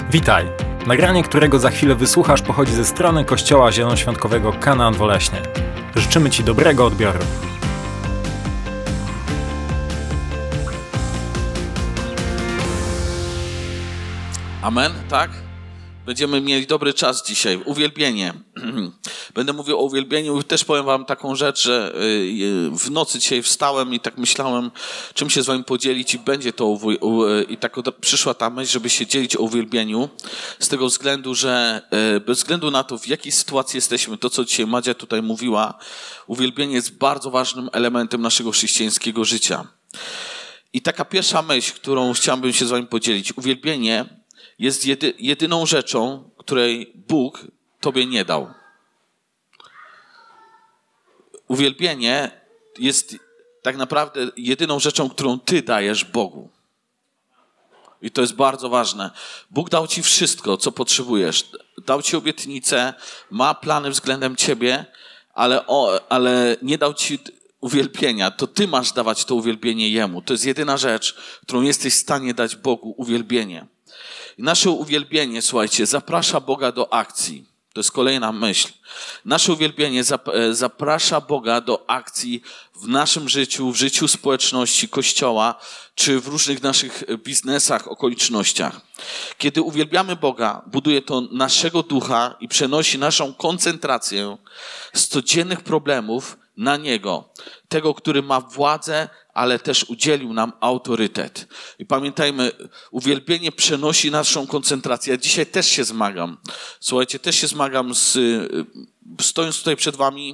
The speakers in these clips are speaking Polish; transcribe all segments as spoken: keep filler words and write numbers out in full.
Witaj! Nagranie, którego za chwilę wysłuchasz, pochodzi ze strony Kościoła Zielonoświątkowego Kanaan Woleśnie. Życzymy Ci dobrego odbioru. Amen, tak? Będziemy mieli dobry czas dzisiaj. Uwielbienie. Będę mówił o uwielbieniu. Też powiem wam taką rzecz, że w nocy dzisiaj wstałem i tak myślałem, czym się z wami podzielić i będzie to i tak przyszła ta myśl, żeby się dzielić o uwielbieniu. Z tego względu, że bez względu na to, w jakiej sytuacji jesteśmy, to co dzisiaj Madzia tutaj mówiła, uwielbienie jest bardzo ważnym elementem naszego chrześcijańskiego życia. I taka pierwsza myśl, którą chciałbym się z wami podzielić. Uwielbienie jest jedy, jedyną rzeczą, której Bóg tobie nie dał. Uwielbienie jest tak naprawdę jedyną rzeczą, którą ty dajesz Bogu. I to jest bardzo ważne. Bóg dał ci wszystko, co potrzebujesz. Dał ci obietnicę, ma plany względem ciebie, ale, o, ale nie dał ci uwielbienia. To ty masz dawać to uwielbienie Jemu. To jest jedyna rzecz, którą jesteś w stanie dać Bogu, uwielbienie. I nasze uwielbienie, słuchajcie, zaprasza Boga do akcji. To jest kolejna myśl. Nasze uwielbienie zaprasza Boga do akcji w naszym życiu, w życiu społeczności, Kościoła, czy w różnych naszych biznesach, okolicznościach. Kiedy uwielbiamy Boga, buduje to naszego ducha i przenosi naszą koncentrację z codziennych problemów na Niego. Tego, który ma władzę, ale też udzielił nam autorytet. I pamiętajmy, uwielbienie przenosi naszą koncentrację. Ja dzisiaj też się zmagam. Słuchajcie, też się zmagam z, stojąc tutaj przed wami,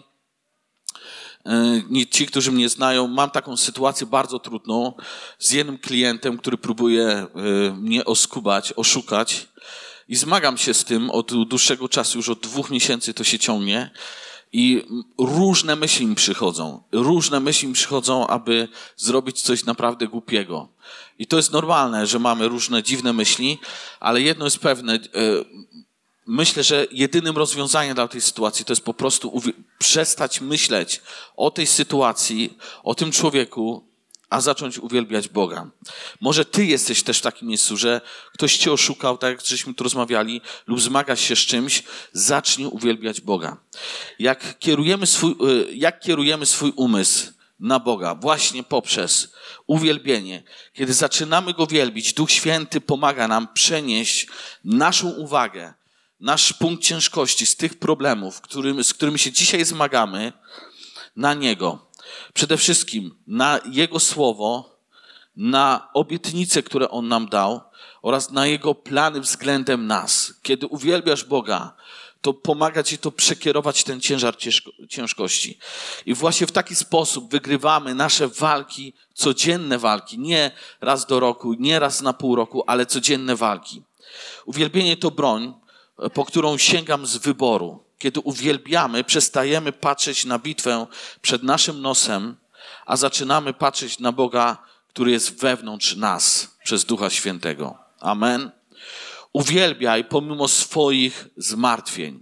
ci, którzy mnie znają, mam taką sytuację bardzo trudną z jednym klientem, który próbuje mnie oskubać, oszukać. I zmagam się z tym od dłuższego czasu, już od dwóch miesięcy to się ciągnie. I różne myśli mi przychodzą. Różne myśli mi przychodzą, aby zrobić coś naprawdę głupiego. I to jest normalne, że mamy różne dziwne myśli, ale jedno jest pewne. Myślę, że jedynym rozwiązaniem dla tej sytuacji to jest po prostu uwi- przestać myśleć o tej sytuacji, o tym człowieku, a zacząć uwielbiać Boga. Może ty jesteś też w takim miejscu, że ktoś cię oszukał, tak jak żeśmy tu rozmawiali, lub zmagasz się z czymś, zacznij uwielbiać Boga. Jak kierujemy swój, jak kierujemy swój umysł na Boga? Właśnie poprzez uwielbienie. Kiedy zaczynamy Go wielbić, Duch Święty pomaga nam przenieść naszą uwagę, nasz punkt ciężkości z tych problemów, którym, z którymi się dzisiaj zmagamy, na Niego. Przede wszystkim na Jego Słowo, na obietnice, które On nam dał oraz na Jego plany względem nas. Kiedy uwielbiasz Boga, to pomaga ci to przekierować ten ciężar ciężkości. I właśnie w taki sposób wygrywamy nasze walki, codzienne walki, nie raz do roku, nie raz na pół roku, ale codzienne walki. Uwielbienie to broń, po którą sięgam z wyboru. Kiedy uwielbiamy, przestajemy patrzeć na bitwę przed naszym nosem, a zaczynamy patrzeć na Boga, który jest wewnątrz nas przez Ducha Świętego. Amen. Uwielbiaj pomimo swoich zmartwień.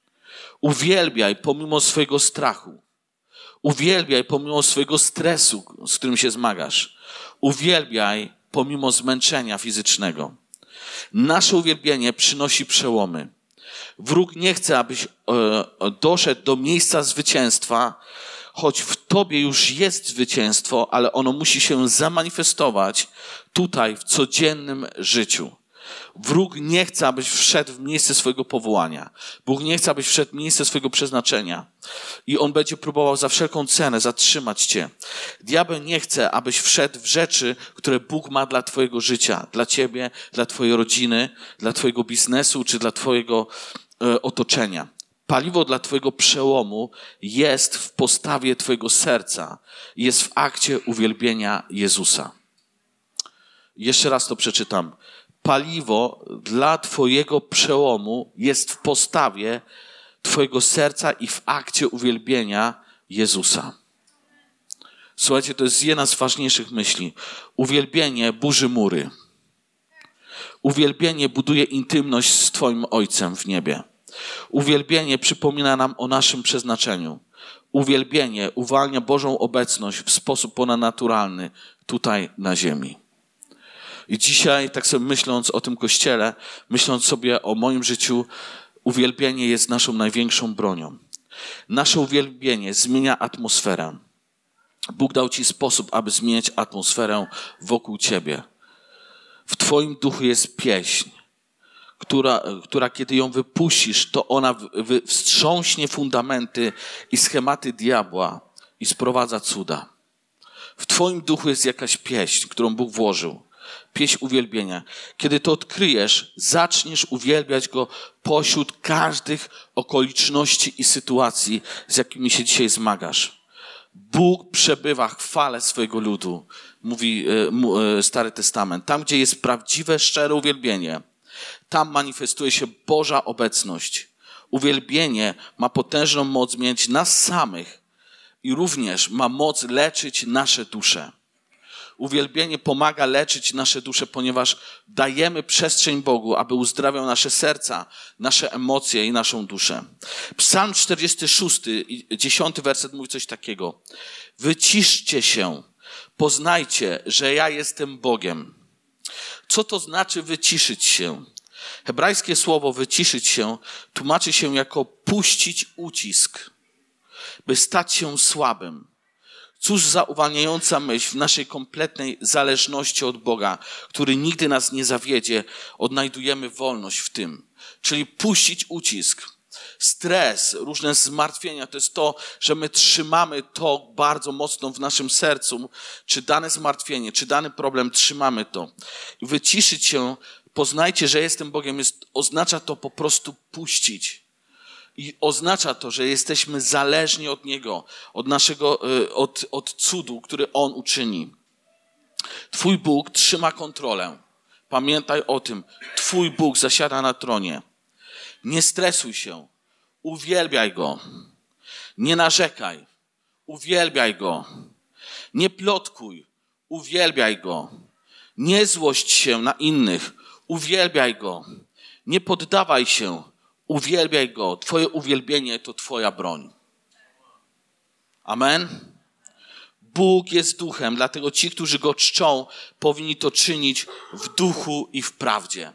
Uwielbiaj pomimo swojego strachu. Uwielbiaj pomimo swojego stresu, z którym się zmagasz. Uwielbiaj pomimo zmęczenia fizycznego. Nasze uwielbienie przynosi przełomy. Wróg nie chce, abyś e, doszedł do miejsca zwycięstwa, choć w tobie już jest zwycięstwo, ale ono musi się zamanifestować tutaj w codziennym życiu. Wróg nie chce, abyś wszedł w miejsce swojego powołania. Bóg nie chce, abyś wszedł w miejsce swojego przeznaczenia. I on będzie próbował za wszelką cenę zatrzymać cię. Diabeł nie chce, abyś wszedł w rzeczy, które Bóg ma dla twojego życia, dla ciebie, dla twojej rodziny, dla twojego biznesu, czy dla twojego e, otoczenia. Paliwo dla twojego przełomu jest w postawie twojego serca. Jest w akcie uwielbienia Jezusa. Jeszcze raz to przeczytam. Paliwo dla twojego przełomu jest w postawie twojego serca i w akcie uwielbienia Jezusa. Słuchajcie, to jest jedna z ważniejszych myśli. Uwielbienie burzy mury. Uwielbienie buduje intymność z twoim Ojcem w niebie. Uwielbienie przypomina nam o naszym przeznaczeniu. Uwielbienie uwalnia Bożą obecność w sposób ponadnaturalny tutaj na ziemi. I dzisiaj, tak sobie myśląc o tym Kościele, myśląc sobie o moim życiu, uwielbienie jest naszą największą bronią. Nasze uwielbienie zmienia atmosferę. Bóg dał ci sposób, aby zmieniać atmosferę wokół ciebie. W twoim duchu jest pieśń, która, która kiedy ją wypuścisz, to ona wstrząśnie fundamenty i schematy diabła i sprowadza cuda. W twoim duchu jest jakaś pieśń, którą Bóg włożył. Pieśń uwielbienia. Kiedy to odkryjesz, zaczniesz uwielbiać Go pośród każdych okoliczności i sytuacji, z jakimi się dzisiaj zmagasz. Bóg przebywa w chwale swojego ludu, mówi Stary Testament. Tam, gdzie jest prawdziwe, szczere uwielbienie, tam manifestuje się Boża obecność. Uwielbienie ma potężną moc zmieniać nas samych i również ma moc leczyć nasze dusze. Uwielbienie pomaga leczyć nasze dusze, ponieważ dajemy przestrzeń Bogu, aby uzdrawiał nasze serca, nasze emocje i naszą duszę. Psalm czterdziesty szósty, dziesiąty werset mówi coś takiego. Wyciszcie się, poznajcie, że ja jestem Bogiem. Co to znaczy wyciszyć się? Hebrajskie słowo wyciszyć się tłumaczy się jako puścić ucisk, by stać się słabym. Cóż za uwalniająca myśl w naszej kompletnej zależności od Boga, który nigdy nas nie zawiedzie, odnajdujemy wolność w tym. Czyli puścić ucisk. Stres, różne zmartwienia, to jest to, że my trzymamy to bardzo mocno w naszym sercu, czy dane zmartwienie, czy dany problem, trzymamy to. I wyciszyć się, poznajcie, że jestem Bogiem, jest, oznacza to po prostu puścić. I oznacza to, że jesteśmy zależni od Niego, od naszego, od, od cudu, który On uczyni. Twój Bóg trzyma kontrolę. Pamiętaj o tym. Twój Bóg zasiada na tronie. Nie stresuj się. Uwielbiaj Go. Nie narzekaj. Uwielbiaj Go. Nie plotkuj. Uwielbiaj Go. Nie złość się na innych. Uwielbiaj Go. Nie poddawaj się. Uwielbiaj Go. Twoje uwielbienie to Twoja broń. Amen. Bóg jest duchem, dlatego ci, którzy Go czczą, powinni to czynić w duchu i w prawdzie.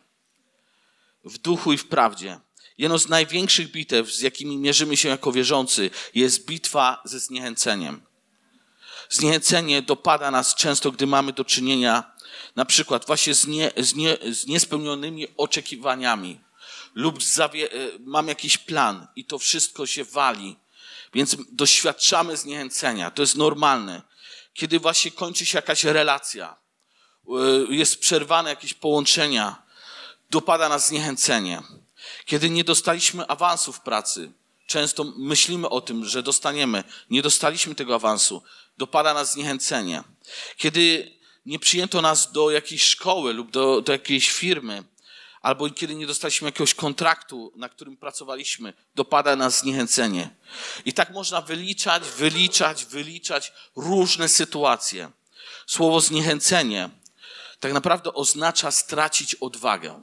W duchu i w prawdzie. Jedną z największych bitew, z jakimi mierzymy się jako wierzący, jest bitwa ze zniechęceniem. Zniechęcenie dopada nas często, gdy mamy do czynienia na przykład właśnie z, nie, z, nie, z niespełnionymi oczekiwaniami. Lub zawie, mam jakiś plan i to wszystko się wali. Więc doświadczamy zniechęcenia. To jest normalne. Kiedy właśnie kończy się jakaś relacja, jest przerwane jakieś połączenia, dopada nas zniechęcenie. Kiedy nie dostaliśmy awansu w pracy, często myślimy o tym, że dostaniemy, nie dostaliśmy tego awansu, dopada nas zniechęcenie. Kiedy nie przyjęto nas do jakiejś szkoły lub do, do jakiejś firmy, albo kiedy nie dostaliśmy jakiegoś kontraktu, na którym pracowaliśmy, dopada nas zniechęcenie. I tak można wyliczać, wyliczać, wyliczać różne sytuacje. Słowo zniechęcenie tak naprawdę oznacza stracić odwagę.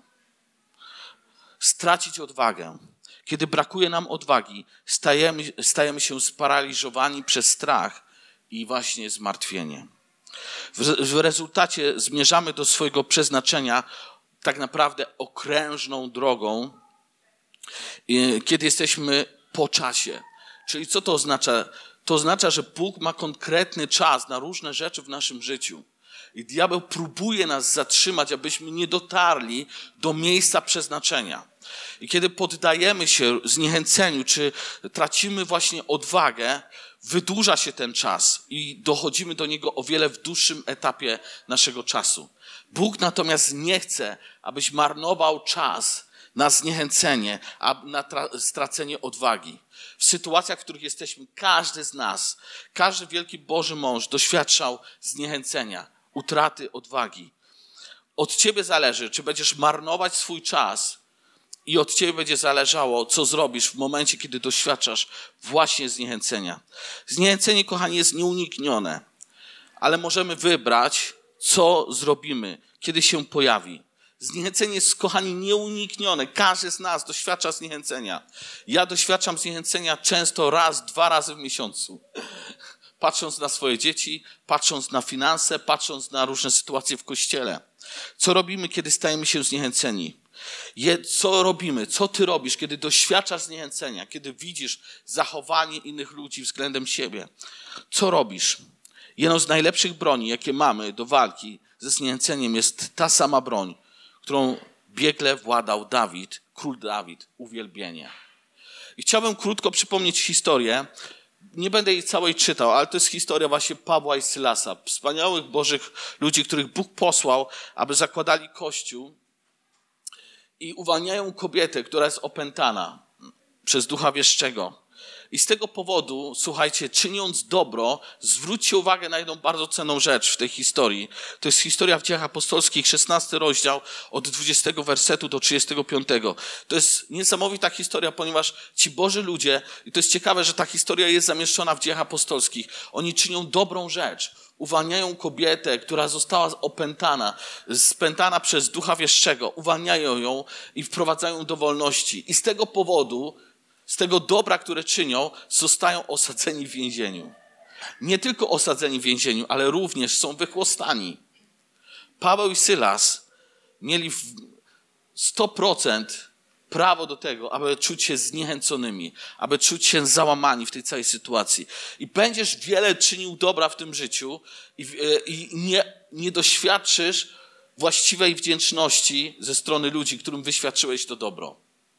Stracić odwagę. Kiedy brakuje nam odwagi, stajemy, stajemy się sparaliżowani przez strach i właśnie zmartwienie. W, w rezultacie zmierzamy do swojego przeznaczenia tak naprawdę okrężną drogą, kiedy jesteśmy po czasie. Czyli co to oznacza? To oznacza, że Bóg ma konkretny czas na różne rzeczy w naszym życiu. I diabeł próbuje nas zatrzymać, abyśmy nie dotarli do miejsca przeznaczenia. I kiedy poddajemy się zniechęceniu, czy tracimy właśnie odwagę, wydłuża się ten czas i dochodzimy do niego o wiele w dłuższym etapie naszego czasu. Bóg natomiast nie chce, abyś marnował czas na zniechęcenie, a na tra- stracenie odwagi. W sytuacjach, w których jesteśmy, każdy z nas, każdy wielki Boży mąż doświadczał zniechęcenia, utraty odwagi. Od ciebie zależy, czy będziesz marnować swój czas i od ciebie będzie zależało, co zrobisz w momencie, kiedy doświadczasz właśnie zniechęcenia. Zniechęcenie, kochani, jest nieuniknione, ale możemy wybrać, co zrobimy, kiedy się pojawi. Zniechęcenie jest, kochani, nieuniknione. Każdy z nas doświadcza zniechęcenia. Ja doświadczam zniechęcenia często raz, dwa razy w miesiącu. Patrząc na swoje dzieci, patrząc na finanse, patrząc na różne sytuacje w kościele. Co robimy, kiedy stajemy się zniechęceni? Je, co robimy? Co ty robisz, kiedy doświadczasz zniechęcenia? Kiedy widzisz zachowanie innych ludzi względem siebie? Co robisz? Jedną z najlepszych broni, jakie mamy do walki ze zniechęceniem, jest ta sama broń, którą biegle władał Dawid, król Dawid, uwielbienie. I chciałbym krótko przypomnieć historię. Nie będę jej całej czytał, ale to jest historia właśnie Pawła i Sylasa. Wspaniałych Bożych ludzi, których Bóg posłał, aby zakładali kościół i uwalniają kobietę, która jest opętana przez ducha wieszczego. I z tego powodu, słuchajcie, czyniąc dobro, zwróćcie uwagę na jedną bardzo cenną rzecz w tej historii. To jest historia w Dziejach Apostolskich, szesnasty rozdział, od dwudziestego wersetu do trzydziestego piątego. To jest niesamowita historia, ponieważ ci Boży ludzie, i to jest ciekawe, że ta historia jest zamieszczona w Dziejach Apostolskich, oni czynią dobrą rzecz. Uwalniają kobietę, która została opętana, spętana przez ducha wieszczego. Uwalniają ją i wprowadzają do wolności. I z tego powodu, z tego dobra, które czynią, zostają osadzeni w więzieniu. Nie tylko osadzeni w więzieniu, ale również są wychłostani. Paweł i Sylas mieli sto procent prawo do tego, aby czuć się zniechęconymi, aby czuć się załamani w tej całej sytuacji. I będziesz wiele czynił dobra w tym życiu i, i nie, nie doświadczysz właściwej wdzięczności ze strony ludzi, którym wyświadczyłeś to dobro.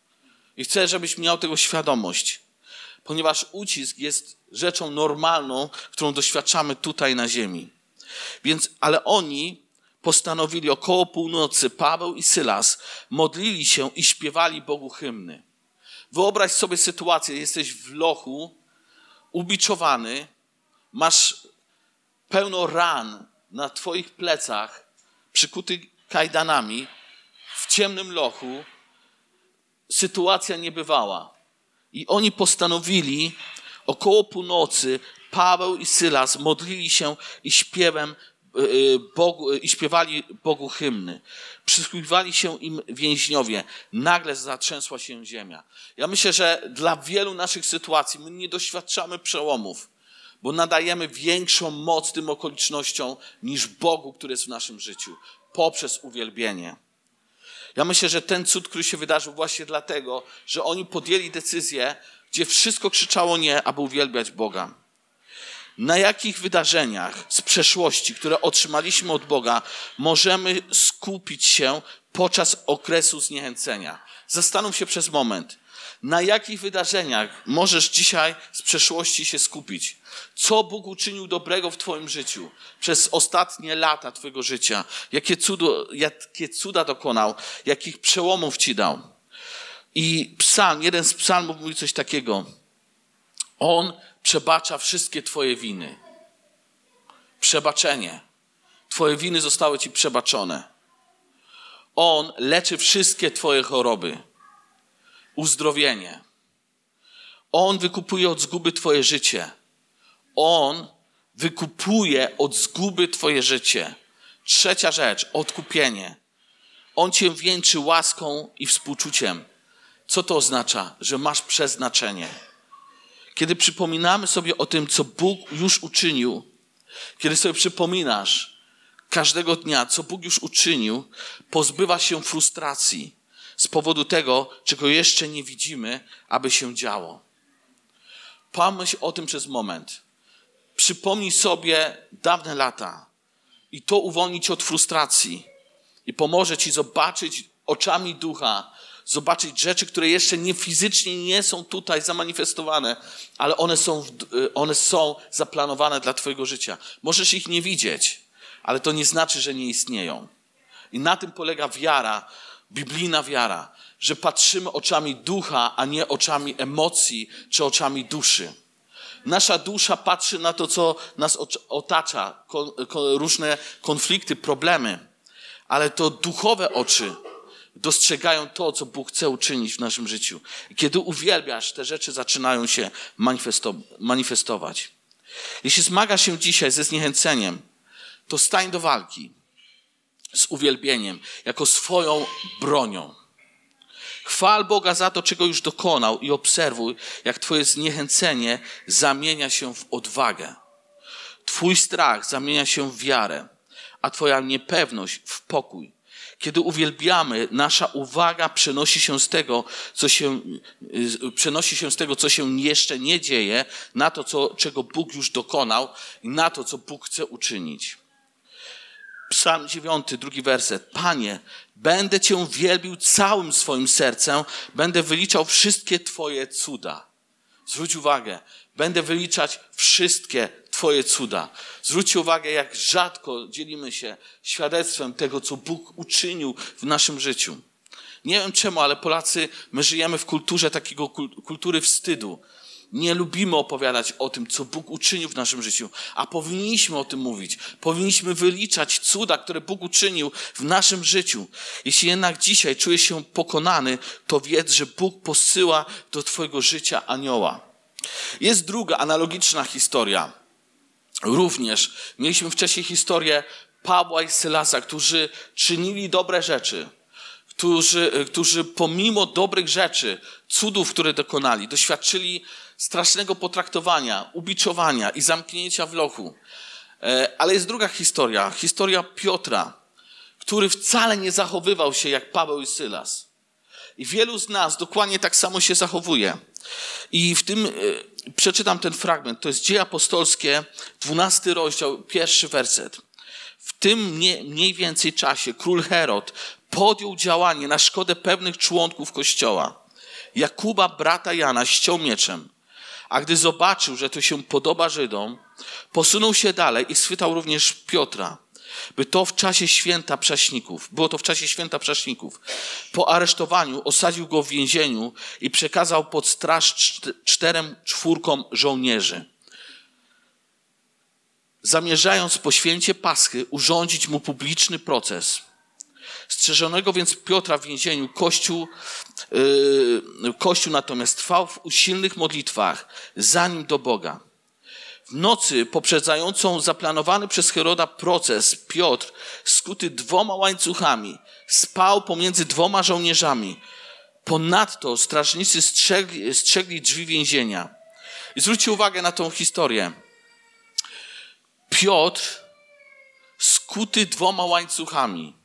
I chcę, żebyś miał tego świadomość, ponieważ ucisk jest rzeczą normalną, którą doświadczamy tutaj na ziemi. Więc, ale oni postanowili około północy, Paweł i Sylas modlili się i śpiewali Bogu hymny. Wyobraź sobie sytuację, jesteś w lochu, ubiczowany, masz pełno ran na twoich plecach, przykuty kajdanami, w ciemnym lochu, sytuacja niebywała. I oni postanowili około północy, Paweł i Sylas modlili się i śpiewem Bogu, i śpiewali Bogu hymny. Przysłuchiwali się im więźniowie. Nagle zatrzęsła się ziemia. Ja myślę, że dla wielu naszych sytuacji my nie doświadczamy przełomów, bo nadajemy większą moc tym okolicznościom niż Bogu, który jest w naszym życiu, poprzez uwielbienie. Ja myślę, że ten cud, który się wydarzył właśnie dlatego, że oni podjęli decyzję, gdzie wszystko krzyczało nie, aby uwielbiać Boga. Na jakich wydarzeniach z przeszłości, które otrzymaliśmy od Boga, możemy skupić się podczas okresu zniechęcenia? Zastanów się przez moment. Na jakich wydarzeniach możesz dzisiaj z przeszłości się skupić? Co Bóg uczynił dobrego w twoim życiu przez ostatnie lata twojego życia? Jakie, cudo, jakie cuda dokonał? Jakich przełomów ci dał? I psalm, jeden z psalmów mówi coś takiego. On przebacza wszystkie twoje winy. Przebaczenie. Twoje winy zostały ci przebaczone. On leczy wszystkie twoje choroby. Uzdrowienie. On wykupuje od zguby twoje życie. On wykupuje od zguby twoje życie. Trzecia rzecz, odkupienie. On cię wieńczy łaską i współczuciem. Co to oznacza? Że masz przeznaczenie. Kiedy przypominamy sobie o tym, co Bóg już uczynił, kiedy sobie przypominasz każdego dnia, co Bóg już uczynił, pozbywa się frustracji z powodu tego, czego jeszcze nie widzimy, aby się działo. Pomyśl o tym przez moment. Przypomnij sobie dawne lata i to uwolni cię od frustracji i pomoże ci zobaczyć oczami ducha, zobaczyć rzeczy, które jeszcze nie fizycznie nie są tutaj zamanifestowane, ale one są, one są zaplanowane dla twojego życia. Możesz ich nie widzieć, ale to nie znaczy, że nie istnieją. I na tym polega wiara, biblijna wiara, że patrzymy oczami ducha, a nie oczami emocji czy oczami duszy. Nasza dusza patrzy na to, co nas otacza, różne konflikty, problemy, ale to duchowe oczy dostrzegają to, co Bóg chce uczynić w naszym życiu. I kiedy uwielbiasz, te rzeczy zaczynają się manifestować. Jeśli zmagasz się dzisiaj ze zniechęceniem, to stań do walki z uwielbieniem, jako swoją bronią. Chwal Boga za to, czego już dokonał i obserwuj, jak twoje zniechęcenie zamienia się w odwagę. Twój strach zamienia się w wiarę, a twoja niepewność w pokój. Kiedy uwielbiamy, nasza uwaga przenosi się z tego, co się, przenosi się z tego, co się jeszcze nie dzieje, na to, co, czego Bóg już dokonał i na to, co Bóg chce uczynić. Psalm dziewiąty, drugi werset. Panie, będę Cię wielbił całym swoim sercem, będę wyliczał wszystkie Twoje cuda. Zwróć uwagę, będę wyliczać wszystkie Twoje cuda. Zwróćcie uwagę, jak rzadko dzielimy się świadectwem tego, co Bóg uczynił w naszym życiu. Nie wiem czemu, ale Polacy, my żyjemy w kulturze takiego kultury wstydu. Nie lubimy opowiadać o tym, co Bóg uczynił w naszym życiu, a powinniśmy o tym mówić. Powinniśmy wyliczać cuda, które Bóg uczynił w naszym życiu. Jeśli jednak dzisiaj czujesz się pokonany, to wiedz, że Bóg posyła do twojego życia anioła. Jest druga analogiczna historia. Również mieliśmy wcześniej historię Pawła i Sylasa, którzy czynili dobre rzeczy. Którzy, którzy pomimo dobrych rzeczy, cudów, które dokonali, doświadczyli strasznego potraktowania, ubiczowania i zamknięcia w lochu. Ale jest druga historia, historia Piotra, który wcale nie zachowywał się jak Paweł i Sylas. I wielu z nas dokładnie tak samo się zachowuje. I w tym przeczytam ten fragment, to jest Dzieje Apostolskie, dwunasty rozdział, pierwszy werset. W tym mniej więcej czasie król Herod podjął działanie na szkodę pewnych członków Kościoła. Jakuba, brata Jana, ściął mieczem, a gdy zobaczył, że to się podoba Żydom, posunął się dalej i schwytał również Piotra, by to w czasie święta prześników, było to w czasie święta prześników. Po aresztowaniu osadził go w więzieniu i przekazał pod straż czterem czwórkom żołnierzy, zamierzając po święcie Paschy urządzić mu publiczny proces. Strzeżonego więc Piotra w więzieniu Kościół, yy, Kościół natomiast trwał w usilnych modlitwach za nim do Boga. W nocy poprzedzającą zaplanowany przez Heroda proces Piotr, skuty dwoma łańcuchami, spał pomiędzy dwoma żołnierzami. Ponadto strażnicy strzegli, strzegli drzwi więzienia. I zwróćcie uwagę na tą historię. Piotr skuty dwoma łańcuchami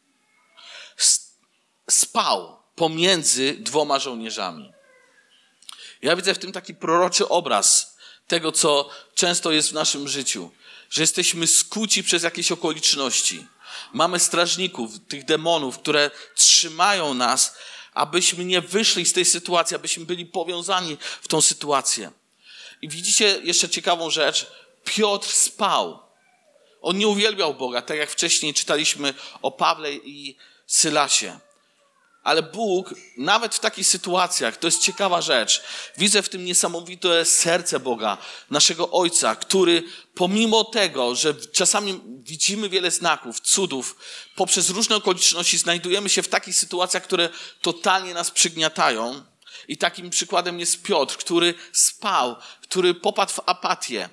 spał pomiędzy dwoma żołnierzami. Ja widzę w tym taki proroczy obraz tego, co często jest w naszym życiu. Że jesteśmy skuci przez jakieś okoliczności. Mamy strażników, tych demonów, które trzymają nas, abyśmy nie wyszli z tej sytuacji, abyśmy byli powiązani w tą sytuację. I widzicie jeszcze ciekawą rzecz. Piotr spał. On nie uwielbiał Boga, tak jak wcześniej czytaliśmy o Pawle i Sylasie. Ale Bóg, nawet w takich sytuacjach, to jest ciekawa rzecz, widzę w tym niesamowite serce Boga, naszego Ojca, który pomimo tego, że czasami widzimy wiele znaków, cudów, poprzez różne okoliczności znajdujemy się w takich sytuacjach, które totalnie nas przygniatają. I takim przykładem jest Piotr, który spał, który popadł w apatię.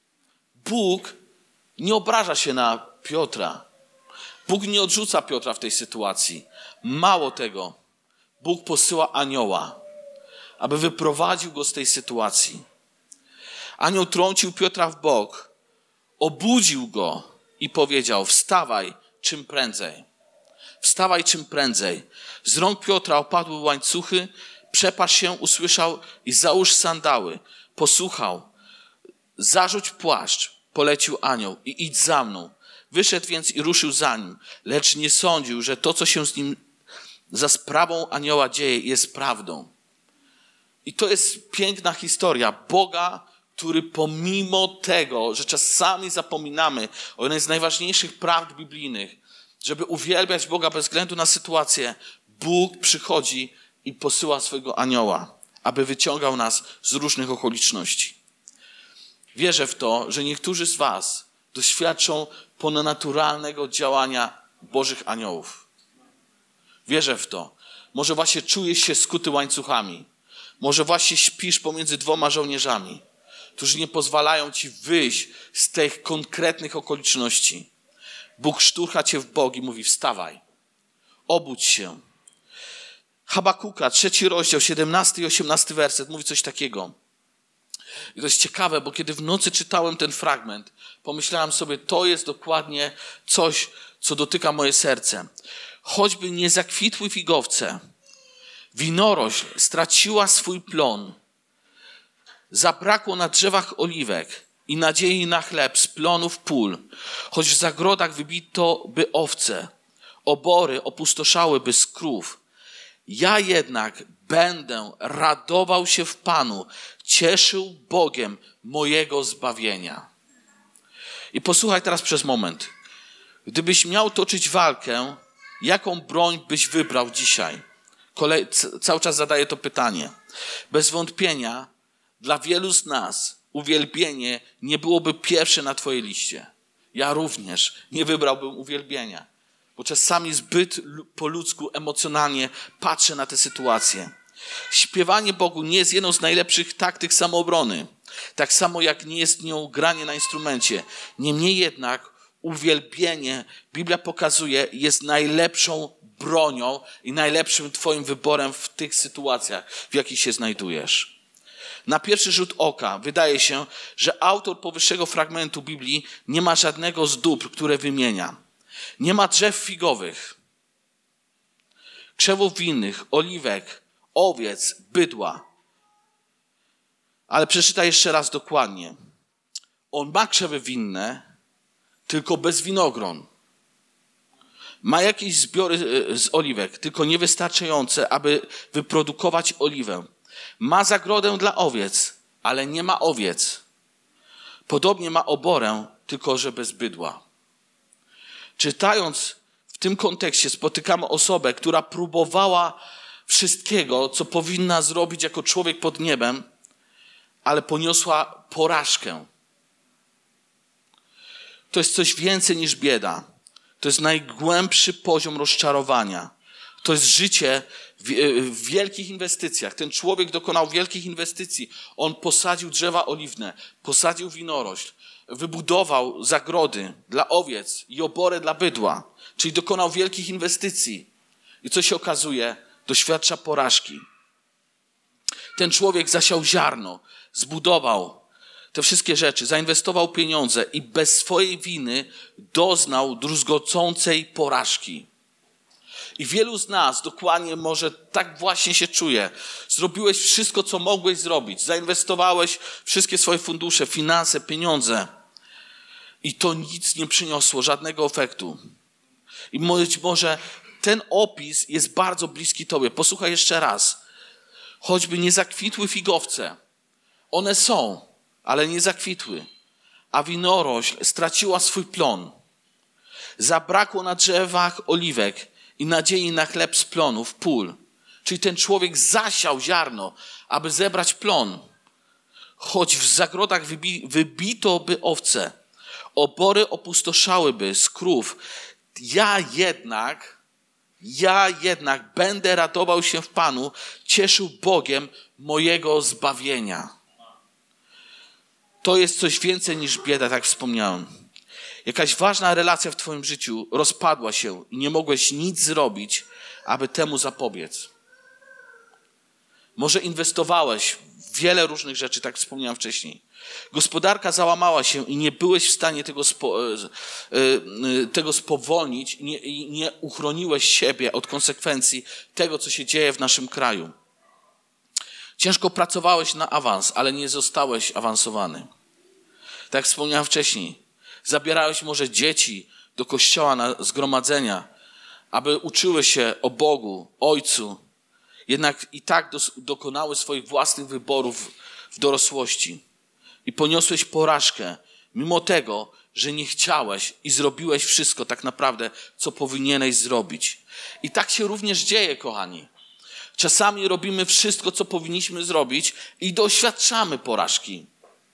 Bóg nie obraża się na Piotra. Bóg nie odrzuca Piotra w tej sytuacji. Mało tego, Bóg posyła anioła, aby wyprowadził go z tej sytuacji. Anioł trącił Piotra w bok, obudził go i powiedział: wstawaj czym prędzej. Wstawaj czym prędzej. Z rąk Piotra opadły łańcuchy, przepaść się, usłyszał i załóż sandały. Posłuchał, zarzuć płaszcz, polecił anioł i idź za mną. Wyszedł więc i ruszył za nim, lecz nie sądził, że to, co się z nim za sprawą anioła dzieje, jest prawdą. I to jest piękna historia Boga, który pomimo tego, że czasami zapominamy o jednej z najważniejszych prawd biblijnych, żeby uwielbiać Boga bez względu na sytuację, Bóg przychodzi i posyła swojego anioła, aby wyciągał nas z różnych okoliczności. Wierzę w to, że niektórzy z was doświadczą ponadnaturalnego działania Bożych aniołów. Wierzę w to. Może właśnie czujesz się skuty łańcuchami. Może właśnie śpisz pomiędzy dwoma żołnierzami, którzy nie pozwalają ci wyjść z tych konkretnych okoliczności. Bóg szturcha cię w bok i mówi: wstawaj, obudź się. Habakuka, trzeci rozdział, siedemnasty i osiemnasty werset mówi coś takiego. I to jest ciekawe, bo kiedy w nocy czytałem ten fragment, pomyślałem sobie, to jest dokładnie coś, co dotyka moje serce. Choćby nie zakwitły figowce, winorośl straciła swój plon, zabrakło na drzewach oliwek i nadziei na chleb z plonów pól, choć w zagrodach wybito by owce, obory opustoszałyby z krów. Ja jednak będę radował się w Panu, cieszył Bogiem mojego zbawienia. I posłuchaj teraz przez moment. Gdybyś miał toczyć walkę, jaką broń byś wybrał dzisiaj? Kolej, cały czas zadaję to pytanie. Bez wątpienia dla wielu z nas uwielbienie nie byłoby pierwsze na twojej liście. Ja również nie wybrałbym uwielbienia, bo czasami zbyt po ludzku, emocjonalnie patrzę na tę sytuację. Śpiewanie Bogu nie jest jedną z najlepszych taktyk samoobrony. Tak samo jak nie jest nią granie na instrumencie. Niemniej jednak uwielbienie, Biblia pokazuje, jest najlepszą bronią i najlepszym twoim wyborem w tych sytuacjach, w jakich się znajdujesz. Na pierwszy rzut oka wydaje się, że autor powyższego fragmentu Biblii nie ma żadnego z dóbr, które wymienia. Nie ma drzew figowych, krzewów winnych, oliwek, owiec, bydła. Ale przeczytaj jeszcze raz dokładnie. On ma krzewy winne, tylko bez winogron. Ma jakieś zbiory z oliwek, tylko niewystarczające, aby wyprodukować oliwę. Ma zagrodę dla owiec, ale nie ma owiec. Podobnie ma oborę, tylko że bez bydła. Czytając w tym kontekście spotykamy osobę, która próbowała wszystkiego, co powinna zrobić jako człowiek pod niebem, ale poniosła porażkę. To jest coś więcej niż bieda. To jest najgłębszy poziom rozczarowania. To jest życie w wielkich inwestycjach. Ten człowiek dokonał wielkich inwestycji. On posadził drzewa oliwne, posadził winorośl, wybudował zagrody dla owiec i obory dla bydła. Czyli dokonał wielkich inwestycji. I co się okazuje? Doświadcza porażki. Ten człowiek zasiał ziarno, zbudował te wszystkie rzeczy, zainwestował pieniądze i bez swojej winy doznał druzgocącej porażki. I wielu z nas dokładnie może tak właśnie się czuje. Zrobiłeś wszystko, co mogłeś zrobić. Zainwestowałeś wszystkie swoje fundusze, finanse, pieniądze. I to nic nie przyniosło, żadnego efektu. I być może ten opis jest bardzo bliski tobie. Posłuchaj jeszcze raz. Choćby nie zakwitły figowce. One są, ale nie zakwitły. A winorośl straciła swój plon. Zabrakło na drzewach oliwek i nadziei na chleb z plonów pól. Czyli ten człowiek zasiał ziarno, aby zebrać plon. Choć w zagrodach wybi- wybito by owce, obory opustoszałyby z krów. Ja jednak, ja jednak będę radował się w Panu, cieszył Bogiem mojego zbawienia. To jest coś więcej niż bieda, tak wspomniałem. Jakaś ważna relacja w twoim życiu rozpadła się i nie mogłeś nic zrobić, aby temu zapobiec. Może inwestowałeś w wiele różnych rzeczy, tak wspomniałem wcześniej. Gospodarka załamała się i nie byłeś w stanie tego, spo, tego spowolnić i nie, i nie uchroniłeś siebie od konsekwencji tego, co się dzieje w naszym kraju. Ciężko pracowałeś na awans, ale nie zostałeś awansowany. Tak jak wspomniałem wcześniej. Zabierałeś może dzieci do kościoła na zgromadzenia, aby uczyły się o Bogu, Ojcu. Jednak i tak dos- dokonały swoich własnych wyborów w dorosłości. I poniosłeś porażkę, mimo tego, że nie chciałeś i zrobiłeś wszystko tak naprawdę, co powinieneś zrobić. I tak się również dzieje, kochani. Czasami robimy wszystko, co powinniśmy zrobić i doświadczamy porażki.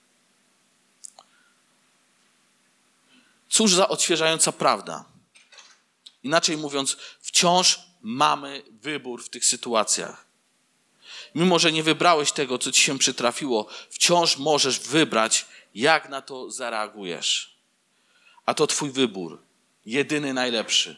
Cóż za odświeżająca prawda. Inaczej mówiąc, wciąż mamy wybór w tych sytuacjach. Mimo że nie wybrałeś tego, co ci się przytrafiło, wciąż możesz wybrać, jak na to zareagujesz. A to twój wybór. Jedyny, najlepszy.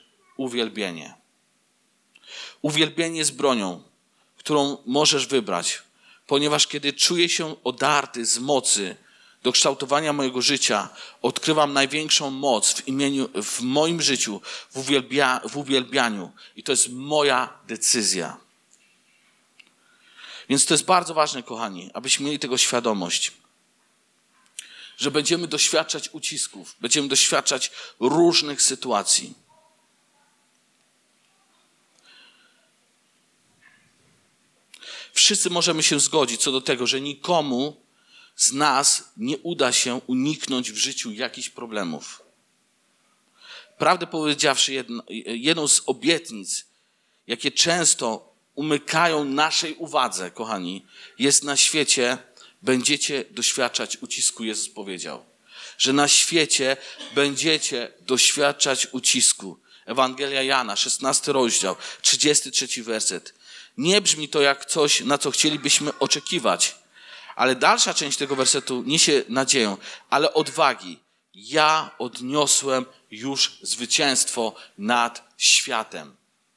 Uwielbienie. Uwielbienie jest bronią, którą możesz wybrać, ponieważ kiedy czuję się odarty z mocy do kształtowania mojego życia, odkrywam największą moc w imieniu, w moim życiu, w, uwielbia, w uwielbianiu. I to jest moja decyzja. Więc to jest bardzo ważne, kochani, abyśmy mieli tego świadomość, że będziemy doświadczać ucisków, będziemy doświadczać różnych sytuacji. Wszyscy możemy się zgodzić co do tego, że nikomu z nas nie uda się uniknąć w życiu jakichś problemów. Prawdę powiedziawszy, jedno, jedną z obietnic, jakie często umykają naszej uwadze, kochani, jest na świecie będziecie doświadczać ucisku. Jezus powiedział, że na świecie będziecie doświadczać ucisku. Ewangelia Jana, szesnasty rozdział, trzydziesty trzeci werset. Nie brzmi to jak coś, na co chcielibyśmy oczekiwać, ale dalsza część tego wersetu niesie nadzieję, ale odwagi. Ja odniosłem już zwycięstwo nad światem.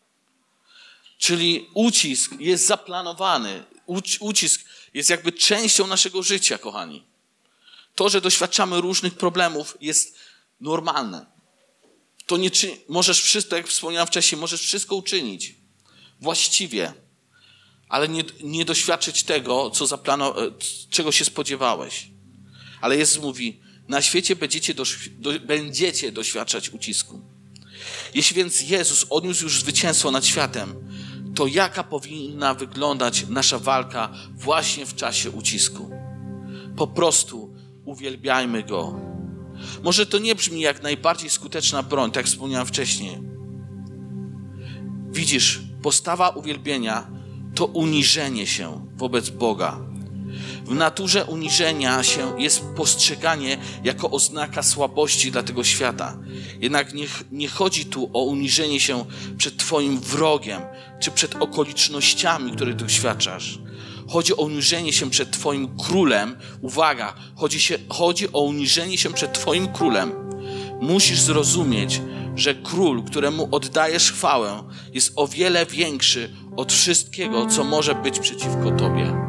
Czyli ucisk jest zaplanowany. Ucisk jest jakby częścią naszego życia, kochani. To, że doświadczamy różnych problemów, jest normalne. To nie czy... możesz wszystko, jak wspomniałem wcześniej, możesz wszystko uczynić właściwie, ale nie, nie doświadczyć tego, co zaplano... czego się spodziewałeś. Ale Jezus mówi, na świecie będziecie, doś... do... będziecie doświadczać ucisku. Jeśli więc Jezus odniósł już zwycięstwo nad światem, to jaka powinna wyglądać nasza walka właśnie w czasie ucisku? Po prostu uwielbiajmy Go. Może to nie brzmi jak najbardziej skuteczna broń, tak jak wspomniałem wcześniej. Widzisz, postawa uwielbienia to uniżenie się wobec Boga. W naturze uniżenia się jest postrzeganie jako oznaka słabości dla tego świata. Jednak nie, nie chodzi tu o uniżenie się przed Twoim wrogiem, czy przed okolicznościami, których doświadczasz. Chodzi o uniżenie się przed Twoim królem. Uwaga, chodzi, się, chodzi o uniżenie się przed Twoim królem. Musisz zrozumieć, że król, któremu oddajesz chwałę, jest o wiele większy od wszystkiego, co może być przeciwko Tobie.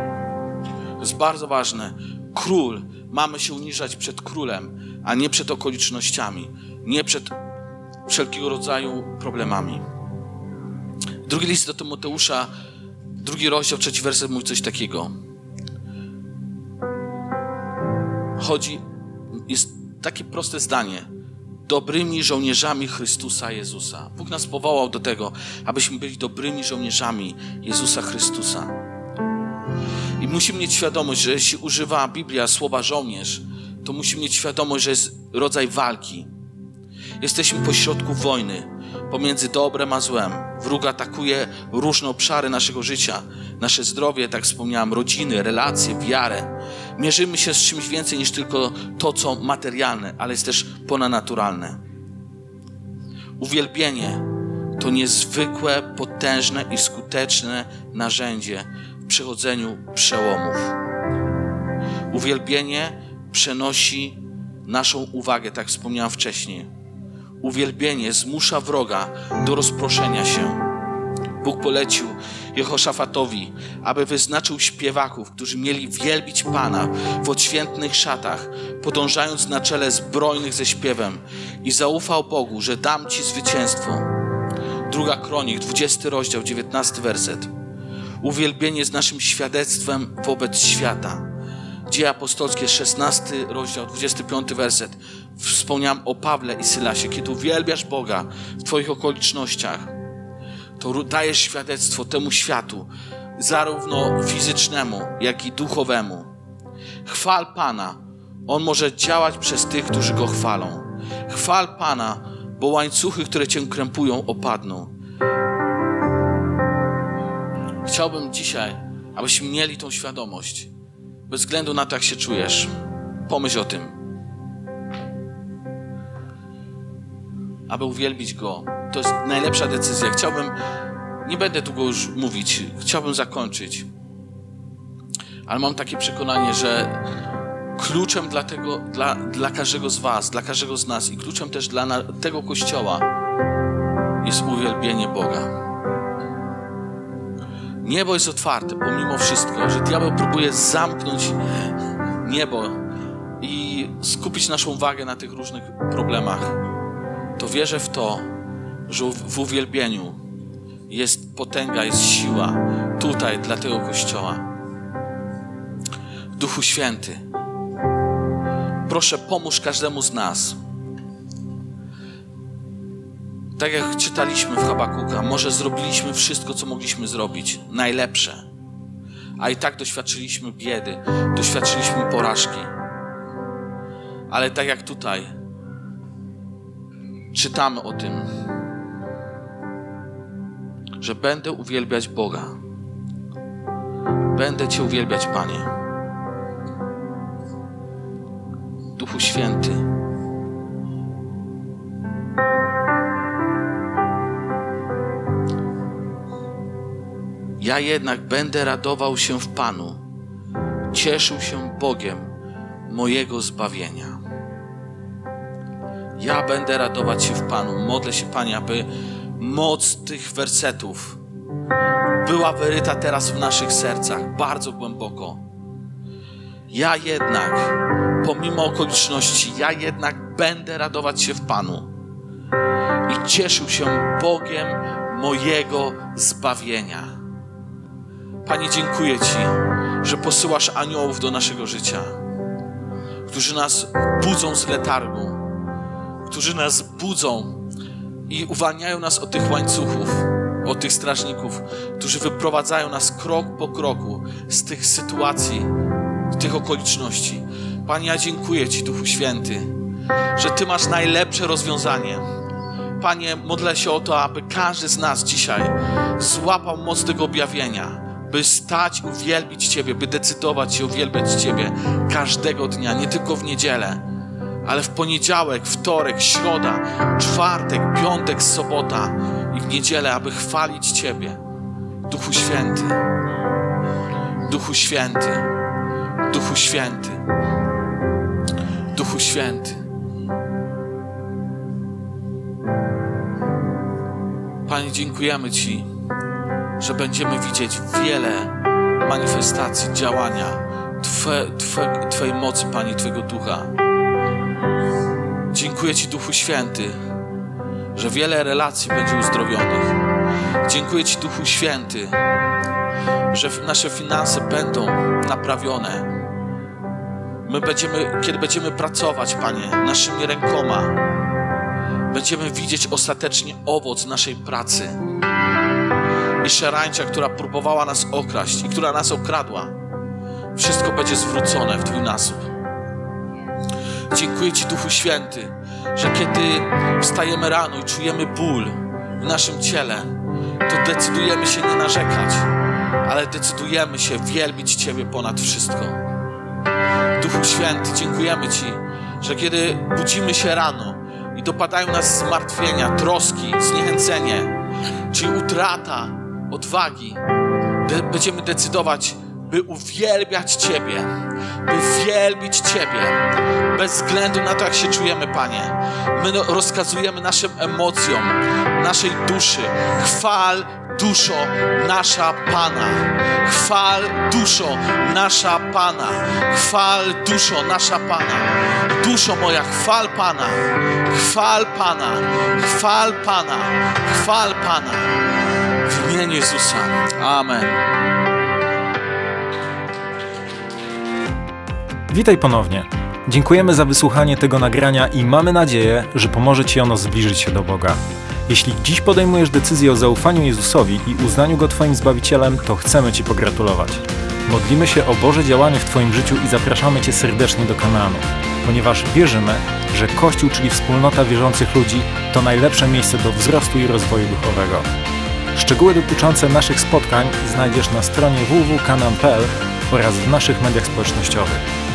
To jest bardzo ważne. Król, mamy się uniżać przed królem, a nie przed okolicznościami, nie przed wszelkiego rodzaju problemami. Drugi list do Tymoteusza, drugi rozdział, trzeci werset mówi coś takiego. Chodzi, jest takie proste zdanie. Dobrymi żołnierzami Chrystusa Jezusa. Bóg nas powołał do tego, abyśmy byli dobrymi żołnierzami Jezusa Chrystusa. I musimy mieć świadomość, że jeśli używa Biblia słowa żołnierz, to musimy mieć świadomość, że jest rodzaj walki. Jesteśmy pośrodku wojny pomiędzy dobrem a złem. Wróg atakuje różne obszary naszego życia. Nasze zdrowie, tak wspomniałem, rodziny, relacje, wiarę. Mierzymy się z czymś więcej niż tylko to, co materialne, ale jest też ponadnaturalne. Uwielbienie to niezwykłe, potężne i skuteczne narzędzie w przechodzeniu przełomów. Uwielbienie przenosi naszą uwagę, tak wspomniałem wcześniej. Uwielbienie zmusza wroga do rozproszenia się. Bóg polecił Jehoszafatowi, aby wyznaczył śpiewaków, którzy mieli wielbić Pana w odświętnych szatach, podążając na czele zbrojnych ze śpiewem, i zaufał Bogu, że dam Ci zwycięstwo. Druga Kronik, dwudziesty rozdział, dziewiętnasty werset. Uwielbienie jest naszym świadectwem wobec świata. Dzieje apostolskie, szesnasty rozdział, dwudziesty piąty werset. Wspomniałem o Pawle i Sylasie. Kiedy uwielbiasz Boga w Twoich okolicznościach, to dajesz świadectwo temu światu, zarówno fizycznemu, jak i duchowemu. Chwal Pana. On może działać przez tych, którzy Go chwalą. Chwal Pana, bo łańcuchy, które Cię krępują, opadną. Chciałbym dzisiaj, abyśmy mieli tą świadomość. Bez względu na to, jak się czujesz. Pomyśl o tym. Aby uwielbić Go. To jest najlepsza decyzja. Chciałbym, nie będę długo już mówić, chciałbym zakończyć. Ale mam takie przekonanie, że kluczem dla tego, dla, dla każdego z was, dla każdego z nas i kluczem też dla na, tego Kościoła jest uwielbienie Boga. Niebo jest otwarte, pomimo wszystko, że diabeł próbuje zamknąć niebo i skupić naszą uwagę na tych różnych problemach. To wierzę w to, że w uwielbieniu jest potęga, jest siła tutaj dla tego Kościoła. Duchu Święty, proszę, pomóż każdemu z nas. Tak jak czytaliśmy w Habakuka, może zrobiliśmy wszystko, co mogliśmy zrobić, najlepsze, a i tak doświadczyliśmy biedy, doświadczyliśmy porażki. Ale tak jak tutaj czytamy o tym, że będę uwielbiać Boga. Będę Cię uwielbiać, Panie. Duchu Święty, ja jednak będę radował się w Panu, cieszył się Bogiem mojego zbawienia. Ja będę radować się w Panu. Modlę się, Panie, aby moc tych wersetów była wyryta teraz w naszych sercach, bardzo głęboko. Ja jednak, pomimo okoliczności, ja jednak będę radować się w Panu i cieszył się Bogiem mojego zbawienia. Panie, dziękuję Ci, że posyłasz aniołów do naszego życia, którzy nas budzą z letargu, którzy nas budzą i uwalniają nas od tych łańcuchów, od tych strażników, którzy wyprowadzają nas krok po kroku z tych sytuacji, z tych okoliczności. Panie, ja dziękuję Ci, Duchu Święty, że Ty masz najlepsze rozwiązanie. Panie, modlę się o to, aby każdy z nas dzisiaj złapał moc tego objawienia, by stać, uwielbić Ciebie, by decydować się uwielbiać Ciebie każdego dnia, nie tylko w niedzielę, ale w poniedziałek, wtorek, środa, czwartek, piątek, sobota i w niedzielę, aby chwalić Ciebie. Duchu Święty, Duchu Święty, Duchu Święty, Duchu Święty. Panie, dziękujemy Ci, że będziemy widzieć wiele manifestacji, działania Twe, Twe, Twojej mocy, Panie, Twojego Ducha. Dziękuję Ci, Duchu Święty, że wiele relacji będzie uzdrowionych. Dziękuję Ci, Duchu Święty, że nasze finanse będą naprawione. My będziemy, kiedy będziemy pracować, Panie, naszymi rękoma, będziemy widzieć ostatecznie owoc naszej pracy. I szarańcza, która próbowała nas okraść i która nas okradła, wszystko będzie zwrócone w Twój nasób. Dziękuję Ci, Duchu Święty, że kiedy wstajemy rano i czujemy ból w naszym ciele, to decydujemy się nie narzekać, ale decydujemy się wielbić Ciebie ponad wszystko. Duchu Święty, dziękujemy Ci, że kiedy budzimy się rano i dopadają nas zmartwienia, troski, zniechęcenie, czy utrata odwagi, de- będziemy decydować, by uwielbiać Ciebie, by wielbić Ciebie, bez względu na to, jak się czujemy, Panie. My no, rozkazujemy naszym emocjom, naszej duszy: chwal, duszo, nasza Pana. Chwal, duszo, nasza Pana. Chwal, duszo, nasza Pana. Duszo moja, chwal Pana. Chwal Pana. Chwal Pana. Chwal Pana. W imieniu Jezusa. Amen. Witaj ponownie. Dziękujemy za wysłuchanie tego nagrania i mamy nadzieję, że pomoże Ci ono zbliżyć się do Boga. Jeśli dziś podejmujesz decyzję o zaufaniu Jezusowi i uznaniu Go Twoim Zbawicielem, to chcemy Ci pogratulować. Modlimy się o Boże działanie w Twoim życiu i zapraszamy Cię serdecznie do Kanaanu, ponieważ wierzymy, że Kościół, czyli wspólnota wierzących ludzi, to najlepsze miejsce do wzrostu i rozwoju duchowego. Szczegóły dotyczące naszych spotkań znajdziesz na stronie w w w kropka kanaan kropka p l oraz w naszych mediach społecznościowych.